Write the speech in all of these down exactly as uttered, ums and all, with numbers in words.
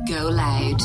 Go loud.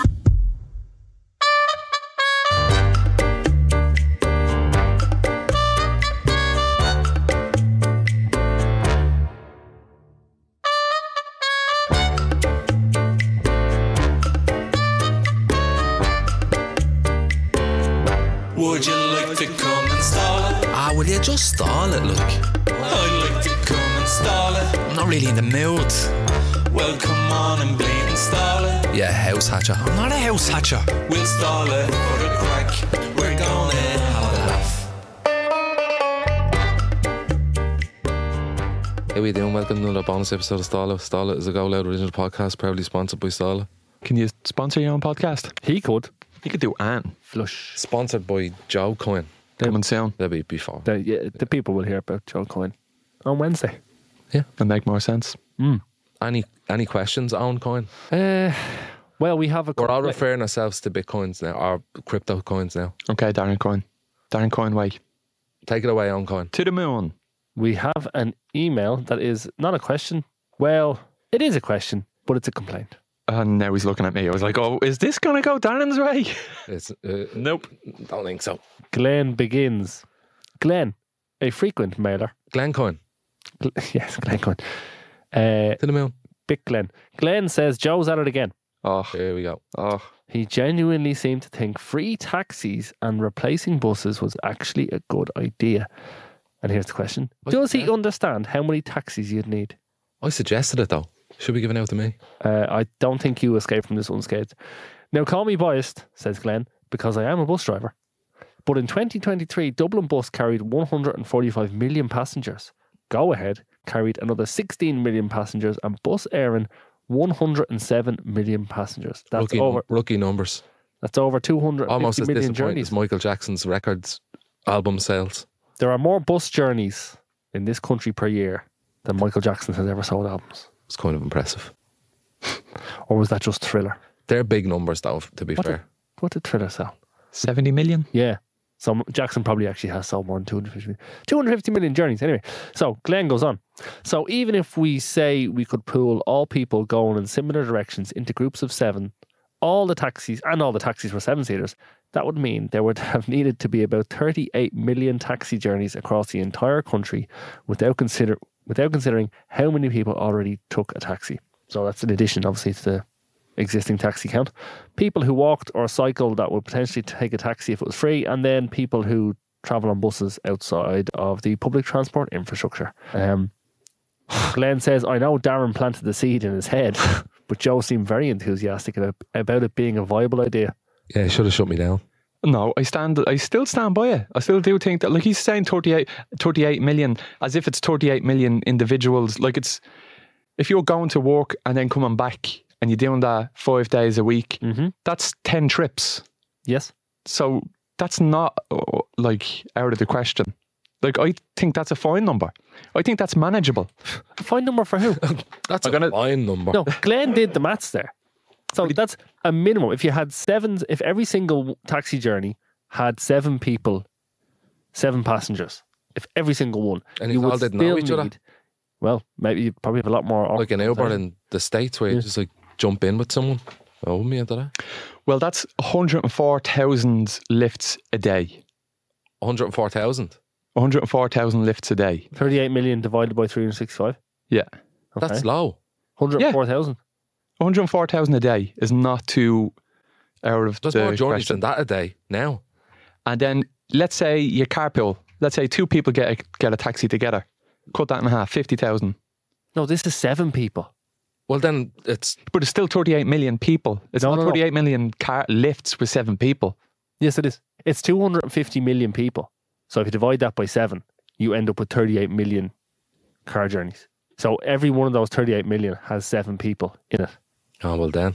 Would you like to come and stall it? Ah, will you just stall it, look? I'd like to come and stall it. I'm not really in the mood. Well, come on and bleed and stall it. Yeah, house hatcher. I'm not a house hatcher. We'll stall it for the crack. We're gonna have a laugh. How are you doing? Welcome to another bonus episode of Stall It. Stall It is a Go Loud original podcast, proudly sponsored by Stall It. Can you sponsor your own podcast? He could. You could do Anne. Flush. Sponsored by Joe Coyne. Coming soon. That'll be before. The, yeah, the people will hear about Joe Coyne on Wednesday. It'll make more sense. Mm. Any any questions on Coyne? Uh, well, we have a... We're all like- referring ourselves to Bitcoins now, or crypto coins now. Okay, Darren Coyne. Darren Coyne way. Take it away on Coyne. To the moon. We have an email that is not a question. Well, it is a question, but it's a complaint. And now he's looking at me. I was like, oh, is this going to go Darren's way? It's, uh, Nope. Don't think so. Glenn begins. Glenn, a frequent mailer. Glenn Coyne. Gl- yes, Glenn Coyne. Uh, To the moon. Big Glenn. Glenn says Joe's at it again. Oh, Here we go. oh. He genuinely seemed to think free taxis and replacing buses was actually a good idea. And here's the question. What? Does he understand how many taxis you'd need? I suggested it though. Should be given out to me. Uh, I don't think you escaped from this unscathed. Now, call me biased, says Glenn, because I am a bus driver. But in twenty twenty-three, Dublin Bus carried one hundred forty-five million passengers. Go Ahead carried another sixteen million passengers, and Bus Éireann one hundred seven million passengers. That's Rookie, over. rookie numbers. That's over two hundred fifty Almost as million disappointing journeys. as Michael Jackson's records album sales. There are more bus journeys in this country per year than Michael Jackson has ever sold albums. It's kind of impressive. Or was that just Thriller? They're big numbers though, to be What fair. did, what did Thriller sell? seventy million? Yeah. So Jackson probably actually has sold more than two hundred fifty million. two hundred fifty million journeys. Anyway, so Glenn goes on. So even if we say we could pool all people going in similar directions into groups of seven, all the taxis, and all the taxis were seven-seaters, that would mean there would have needed to be about thirty-eight million taxi journeys across the entire country without consider without considering how many people already took a taxi. So that's in addition, obviously, to the existing taxi count. People who walked or cycled that would potentially take a taxi if it was free, and then people who travel on buses outside of the public transport infrastructure. Um, Glenn says, I know Darren planted the seed in his head, but Joe seemed very enthusiastic about, about it being a viable idea. Yeah, he should have shut me down. No, I stand. I still stand by it. I still do think that, like he's saying, thirty-eight, thirty-eight million, as if it's thirty-eight million individuals. Like it's, if you're going to work and then coming back and you're doing that five days a week, Mm-hmm. that's ten trips. Yes. So that's not uh, like out of the question. Like I think that's a fine number. I think that's manageable. Fine number for who? That's I'm a gonna- fine number. No, Glenn did the maths there. So that's a minimum. If you had seven, if every single taxi journey had seven people, seven passengers, if every single one, And you you all would didn't know still each other? need, well, maybe you'd probably have a lot more. Like an Uber organisation. in the States where you Yeah. just like jump in with someone. I wouldn't be into that. Well, that's one hundred four thousand lifts a day. one hundred four thousand. one hundred four thousand lifts a day. thirty-eight million divided by three hundred sixty-five. Yeah. Okay. That's low. one hundred four thousand. one hundred four thousand a day is not too out of There's the more journeys question. than that a day now. And then let's say you carpool. Let's say two people get a, get a taxi together. Cut that in half, fifty thousand. No, this is seven people. Well, then it's But it's still thirty-eight million people. It's No, not no, no. thirty-eight million car lifts with seven people. Yes, it is. It's two hundred fifty million people. So if you divide that by seven, you end up with thirty-eight million car journeys. So every one of those thirty-eight million has seven people in it. oh well then.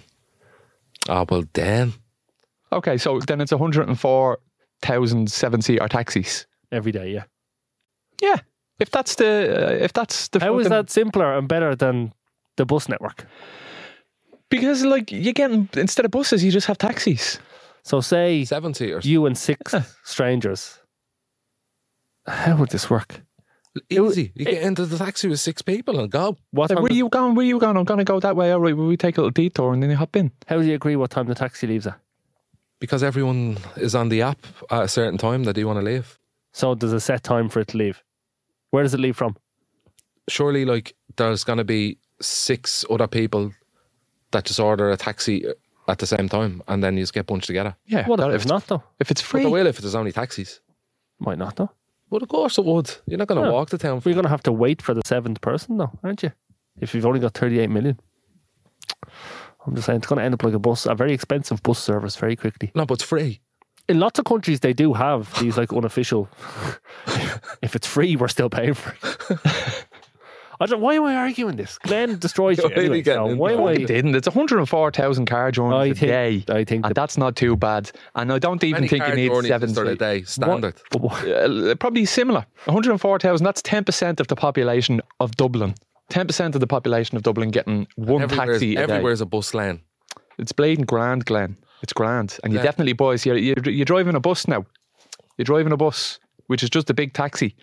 Oh well then. Okay, so then it's one hundred four thousand seven-seater taxis. Every day, yeah. Yeah. If that's the... Uh, if that's the... How is fucking- that simpler and better than the bus network? Because, like, you're getting... Instead of buses, you just have taxis. So say Seven seaters. you and six strangers. How would this work? Easy. You get into the taxi with six people and go. What Like, time where does- you going? Where you going? I'm going to go that way. All right, will we take a little detour and then you hop in? How do you agree what time the taxi leaves at? Because everyone is on the app at a certain time that they want to leave. So there's a set time for it to leave. Where does it leave from? Surely, like, there's going to be six other people that just order a taxi at the same time and then you just get bunched together. Yeah. What that- if if it's not though? If it's But free. they will if there's only taxis. Might not though. But of course it would. You're not going to Yeah. walk to town. We're going to have to wait for the seventh person though, aren't you? If you've only got thirty-eight million. I'm just saying it's going to end up like a bus, a very expensive bus service very quickly. No, but it's free. In lots of countries, they do have these like unofficial. If it's free, we're still paying for it. I don't. Why am I arguing this? Glenn destroys you. You're really Anyway, getting so into why am it. I? It didn't. It's one hundred four thousand car journeys I a think- day. I think And the- that's not too bad. And I don't even Many think you car need journeys seven. just are a day standard. Uh, probably similar. one hundred four thousand, that's ten percent of the population of Dublin. ten percent of the population of Dublin getting one Everywhere's, taxi a day. everywhere's a bus lane. It's bleeding grand, Glenn. It's grand. And you Yeah. definitely, boys, you're, you're, you're driving a bus now. You're driving a bus, which is just a big taxi.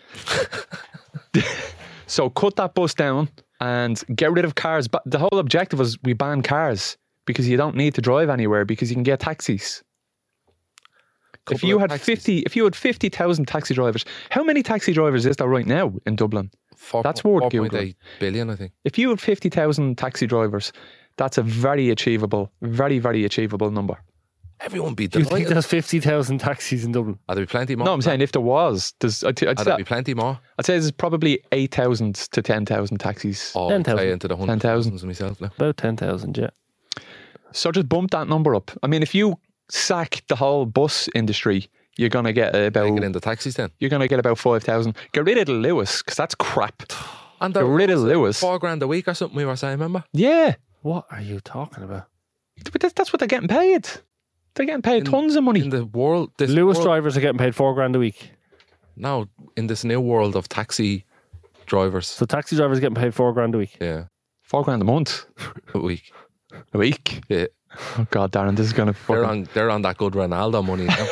So cut that bus down and get rid of cars. But the whole objective was we ban cars because you don't need to drive anywhere because you can get taxis. If Couple you of had taxis. fifty, if you had fifty thousand taxi drivers, how many taxi drivers is there right now in Dublin? Four, That's worth four point Googling. eight billion, I think. If you had fifty thousand taxi drivers, that's a very achievable, very, very achievable number. Everyone be Do you think delighted. there's fifty thousand taxis in Dublin? Are there be plenty more? No, I'm saying if there was, there's, I'd, I'd, Are say, there be plenty more? I'd say there's probably eight thousand to ten thousand taxis. Oh, ten I'd say thousand. into the ten hundred thousand. thousands myself now. About ten thousand, yeah. So just bump that number up. I mean, if you sack the whole bus industry, you're going to get about Take it in the taxis then. you're going to get about five thousand. Get rid of the Lewis because that's crap. And Get rid of Lewis. Four grand a week or something we were saying, remember? Yeah, What are you talking about? but that's, that's what they're getting paid. They're getting paid In- tons of money. In the world, this Lewis world, drivers are getting paid four grand a week. now in this new world of taxi drivers, So taxi drivers are getting paid four grand a week. yeah, Four grand a month, a week. a week. Yeah, Oh God, Darren, this is going to they're fucking. on they're on that good Ronaldo money now.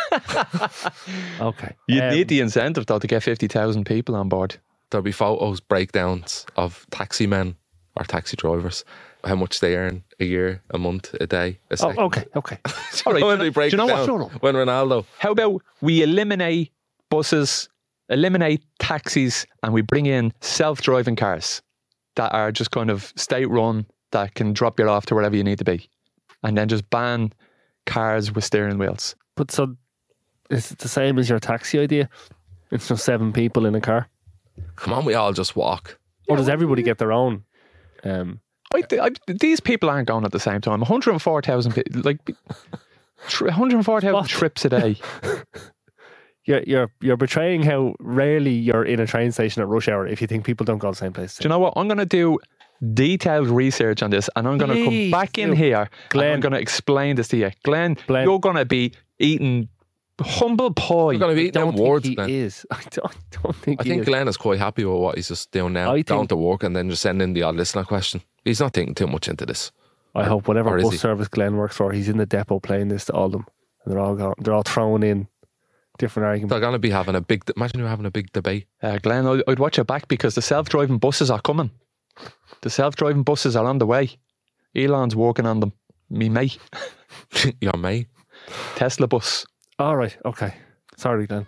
Okay. You Um, need the incentive though to get fifty thousand people on board. There'll be photos, breakdowns of taxi men or taxi drivers, how much they earn a year, a month, a day, a Oh, second. okay, okay. All right, When do they break you know it what? down, Shut up. when Ronaldo, How about we eliminate buses, eliminate taxis, and we bring in self-driving cars that are just kind of state-run that can drop you off to wherever you need to be, and then just ban cars with steering wheels. But so is it the same as your taxi idea? It's just seven people in a car. come on, we all just walk. Or does everybody get their own? Um, I, I, these people aren't going at the same time. one hundred four thousand, pe- like tr- one hundred four thousand What? trips a day. you're you're you're betraying how rarely you're in a train station at rush hour if you think people don't go to the same place. Do you know what? I'm going to do detailed research on this, and I'm going to come Please back in do. here, and Glenn. I'm going to explain this to you, Glenn. Glenn. You're going to be eating humble pie. We're going to be I eating don't them think words, he Glenn. is. I don't, I don't think I he think is. Glenn is quite happy with what he's just doing now. I Down think- to work and then just sending the odd listener question. He's not thinking too much into this. I hope whatever Or is bus he? service Glenn works for, he's in the depot playing this to all of them, and they're all going, they're all throwing in different arguments. They're going to be having a big, imagine you're having a big debate. Uh, Glenn, I'd, I'd watch it back because the self-driving buses are coming. The self-driving buses are on the way. Elon's working on them. Me mate. Your mate. Tesla bus. All right, okay. Sorry, Glenn.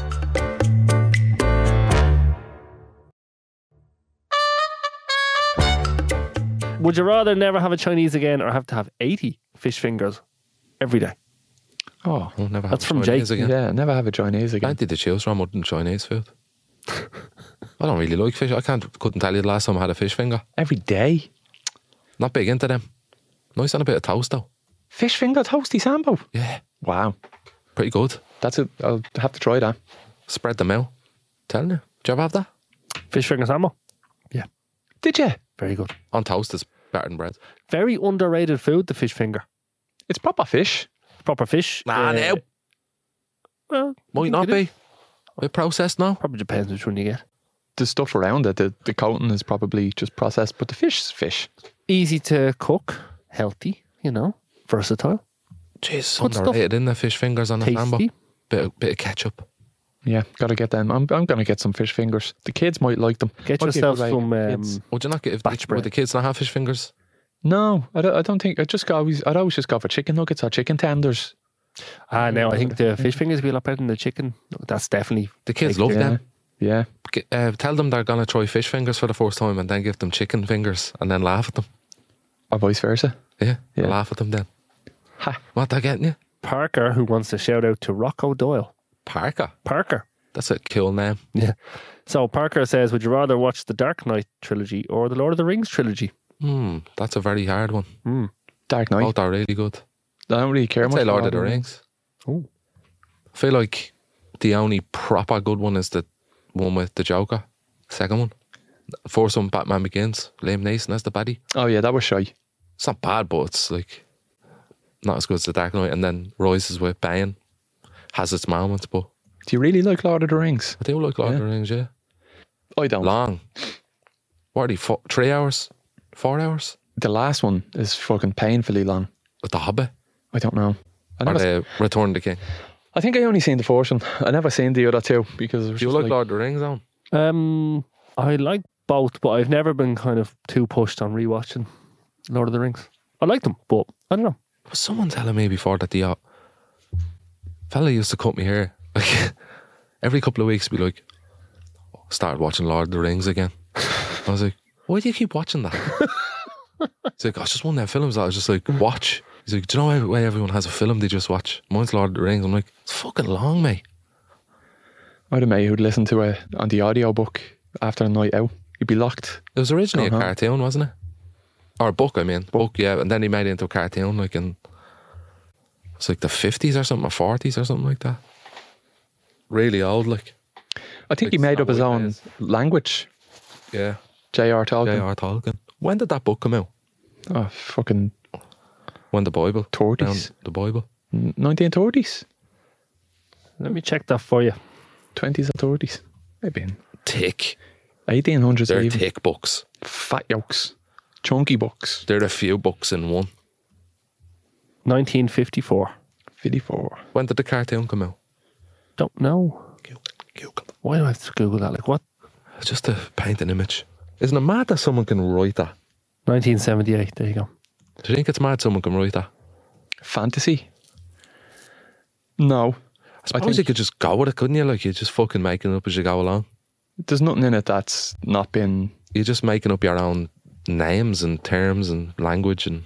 Would you rather never have a Chinese again or have to have eighty fish fingers every day? Oh, I'll never That's have from Chinese Jake. again. yeah. Never have a Chinese again. Plenty to choose from other than Chinese food. I don't really like fish. I can't couldn't tell you the last time I had a fish finger. Every day. Not big into them. Nice on a bit of toast though. Fish finger toasty sambo. Yeah, Wow. pretty good. That's it. I'll have to try that. Spread them out. Telling you. Do you ever have that? Fish finger salmon? Did you? Very good. On toast is better than bread. Very underrated food, the fish finger. It's proper fish. Proper fish. Nah, uh, no. Well, I Might think not it is. be. A bit processed now. Probably depends which one you get. The stuff around it, the, the coating is probably just processed, but the fish is fish. Easy to cook, healthy, you know, versatile, Jeez, Good stuff. underrated in the fish fingers on the sambo. tasty. Bit of, bit of ketchup. Yeah, gotta get them. I'm I'm gonna get some fish fingers. The kids might like them. Get Might be a yourself good way some. to get Um, kids. Would you not get if Batch the, bread. would the kids not have fish fingers? No, I don't, I don't think. I just got always. I'd always just go for chicken nuggets or chicken tenders. ah, now I think the fish fingers will be a lot better than the chicken. That's definitely. The kids Like, love Yeah, them. yeah. G- Uh, tell them they're gonna try fish fingers for the first time, and then give them chicken fingers, and then laugh at them. Or vice versa. Yeah, Yeah. laugh at them then. Ha. What they're getting you? Parker, who wants to shout out to Rocco Doyle. Parker. Parker. That's a cool name. Yeah. So Parker says, would you rather watch the Dark Knight trilogy or the Lord of the Rings trilogy? Hmm, that's a very hard one. Hmm. Dark Knight. Both are really good. I don't really care I'd much. say for Lord of the Rings. Oh. I feel like the only proper good one is the one with the Joker. Second one. First one, Batman Begins. Liam Neeson as the baddie. Oh yeah, that was shy. It's not bad, but it's like not as good as the Dark Knight. And then Rises with Bane has its moments, but Do you really like Lord of the Rings? I do like Lord of the Rings. Yeah, I don't. long. What are they? Four, three hours, four hours. The last one is fucking painfully long. With the Hobbit I don't know. I, or never, the Return of the King. I think I only seen the first one. I never seen the other two because it was Do you just like, Lord of the Rings, on? Um, I like both, but I've never been kind of too pushed on rewatching Lord of the Rings. I like them, but I don't know. Was someone telling me before that the uh, fella used to cut me hair like every couple of weeks? Be like, started watching Lord of the Rings again. I was like, why do you keep watching that? He's like, I just one of them films that I was just like watch. He's like, do you know why everyone has a film they just watch? Mine's Lord of the Rings. I'm like, it's fucking long, mate. I had a mate who'd listen to it on the audio book after a night out. He'd be locked. It was originally Uh-huh. a cartoon, wasn't it? Or a book, I mean. Book, yeah. And then he made it into a cartoon, like in it's like the fifties or something, or forties or something like that. Really old, like. I think he Like made up his Snow White own days. language. Yeah. J R Tolkien. J R Tolkien. When did that book come out? Oh, fucking When the Bible? thirties. Around the Bible? nineteen thirties. Let me check that for you. twenties or thirties. Maybe in Thick. eighteen hundreds. They're even. thick books. Fat yolks. Chunky books. They're a few books in one. nineteen fifty-four. fifty-four. When did the cartoon come out? Don't know. Google. Google. Why do I have to Google that? Like what? Just to paint an image. Isn't it mad that someone can write that? nineteen seventy-eight. There you go. Do you think it's mad someone can write that? Fantasy? No. I suppose you could just go with it, couldn't you? Like, you're just fucking making it up as you go along. There's nothing in it that's not been. You're just making up your own names and terms and language, and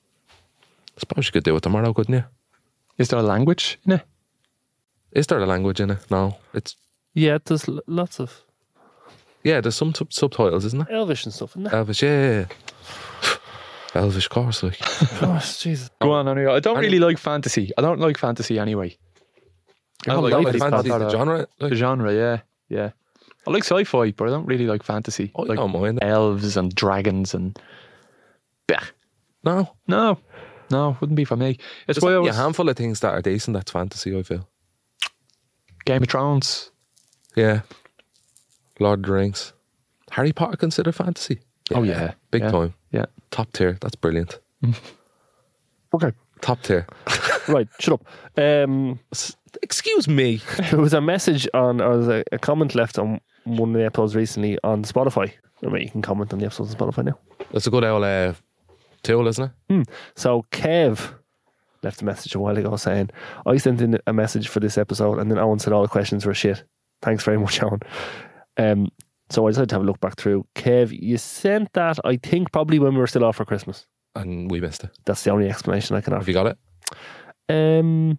I suppose you could do it tomorrow, couldn't you? Is there a language in it? Is there a language in it? No. It's Yeah, there's l- lots of yeah, there's some sub- subtitles, isn't there? Elvish and stuff, isn't there? Elvish, yeah, yeah, yeah. Elvish course, like. Gosh, Jesus. Go on, anyway. I don't Any- really like fantasy. I don't like fantasy anyway. Your whole like life like is fantasy, that, the uh, genre. Like, The genre, yeah. Yeah. I like sci-fi, but I don't really like fantasy. I like don't mind. elves and dragons and. Bah. No. No. No, wouldn't be for me. It's There's why I only a was handful of things that are decent that's fantasy, I feel. Game of Thrones. Yeah. Lord of the Rings. Harry Potter considered fantasy? Oh, yeah. Big Yeah. time. Yeah. Top tier. That's brilliant. Okay. Top tier. Right, shut up. Um, S- Excuse me. there was a message on, or there was a, a comment left on one of the episodes recently on Spotify. I mean, you can comment on the episodes on Spotify now. That's a good old uh, tool, isn't it? So Kev left a message a while ago saying, I sent in a message for this episode and then Owen said all the questions were shit. Thanks very much, Owen. Um, so I decided to have a look back through. Kev, you sent that, I think, probably when we were still off for Christmas. And we missed it. That's the only explanation I can Have offer. you got it? Um,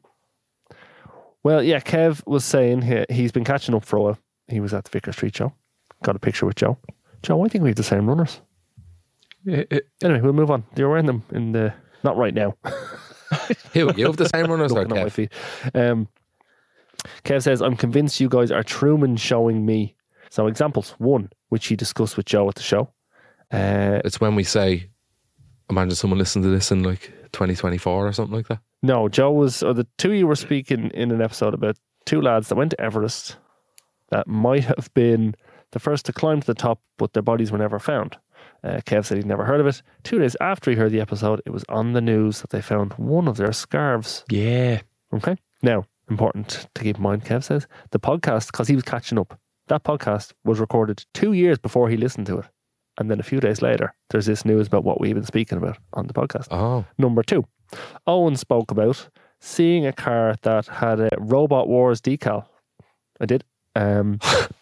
well, yeah, Kev was saying he, he's been catching up for a while. He was at the Vicar Street show. Got a picture with Joe. Joe, I think we have the same runners. It- it- Anyway, we'll move on. You're wearing them in the... Not right now. Who? You have the same runners or Looking at my Kev? feet. Um, Kev says, I'm convinced you guys are Truman showing me. So examples. One, which he discussed with Joe at the show. Uh, It's when we say, imagine someone listening to this in like twenty twenty-four or something like that. no, Joe was, or the two of you were speaking in an episode about two lads that went to Everest that might have been the first to climb to the top, but their bodies were never found. Uh, Kev said he'd never heard of it. Two days after he heard the episode, it was on the news that they found one of their scarves. yeah. Okay. Now, important to keep in mind, Kev says, the podcast, because he was catching up, that podcast was recorded two years before he listened to it. And then a few days later, there's this news about what we've been speaking about on the podcast. Oh. Number two, Owen spoke about seeing a car that had a Robot Wars decal. I did. Um,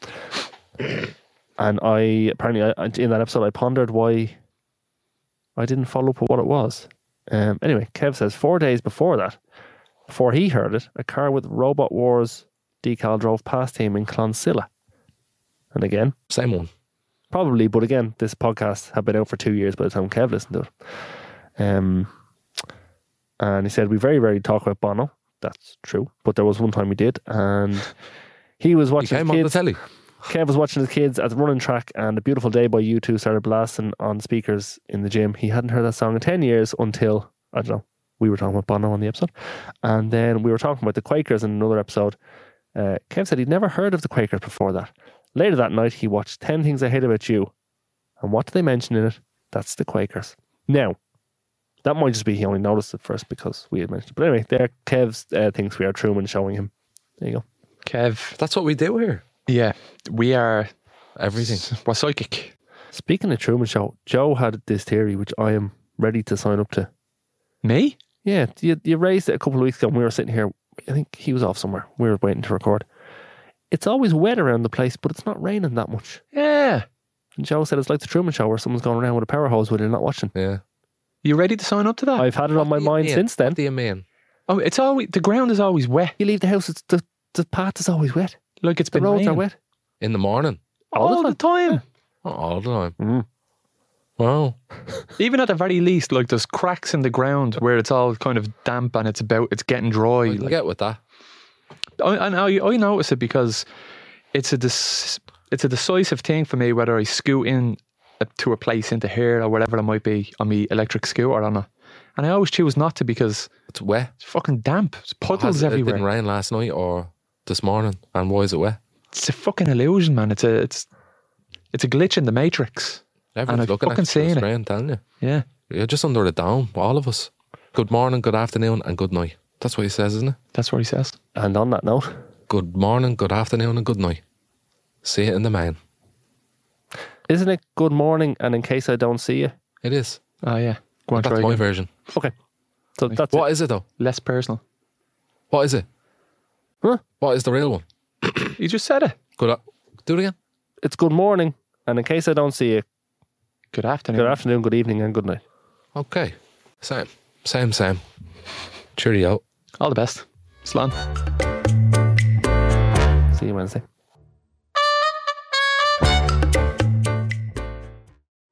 and I, apparently, I, in that episode, I pondered why I didn't follow up with what it was. Um, anyway, Kev says, four days before that, before he heard it, a car with Robot Wars decal drove past him in Clonsilla. And again, Same one. probably, but again, this podcast had been out for two years by the time Kev listened to it. Um, and he said, we very rarely talk about Bono. That's true. But there was one time we did. And he was He watching came his on the kids. telly. Kev was watching his kids at the running track, and A Beautiful Day by U two started blasting on speakers in the gym. He hadn't heard that song in ten years until, I don't know, we were talking about Bono on the episode. And then we were talking about the Quakers in another episode. Uh, Kev said he'd never heard of the Quakers before that. Later that night, he watched ten Things I Hate About You. And what did they mention in it? That's the Quakers. Now, that might just be he only noticed it first because we had mentioned it. But anyway, there Kev's uh, thinks we are Truman showing him. There you go. Kev. That's what we do here. Yeah, we are. Everything. We're psychic. Speaking of Truman Show, Joe had this theory which I am ready to sign up to. Me? Yeah, you, you raised it a couple of weeks ago when we were sitting here. I think he was off somewhere. We were waiting to record. It's always wet around the place, but it's not raining that much. Yeah. And Joe said it's like the Truman Show where someone's going around with a power hose when you're not watching. Yeah. You ready to sign up to that? I've had it on my What do you mind mean? since then. What do you mean? oh, it's always the ground is always wet. You leave the house, it's the, the path is always wet. Like it's The been roads raining. are wet. In the morning? all, the time. Not all the time. Mm. Wow. Even at the very least, like there's cracks in the ground where it's all kind of damp and it's about it's getting dry. I can Like, get with that. I, and I, I notice it because it's a dis, it's a decisive thing for me whether I scoot in a, to a place into here or whatever it might be on my electric scooter or not. And I always choose not to because It's wet. it's fucking damp. It's puddles Has it everywhere. didn't rain last night or this morning? And why is it wet? It's a fucking illusion, man. It's a it's it's a glitch in the matrix. Everyone's I've looking fucking at you. seen It's it. rain, telling you. Yeah. You're just under the dome, all of us. Good morning, good afternoon, and good night. That's what he says, isn't it? That's what he says. And on that note, Good morning, good afternoon, and good night. See it in the main. isn't it good morning and in case I don't see you? It is. Oh yeah. Go on, That's try my again. version. Okay. So that's What it. is it though? Less personal. What is it? Huh? What is the real one? You just said it. Good. a- Do it again. It's good morning and in case I don't see you, Good afternoon. good afternoon, good evening and good night. Okay. Same. Same, same. Cheerio. All the best. Slán. See you Wednesday.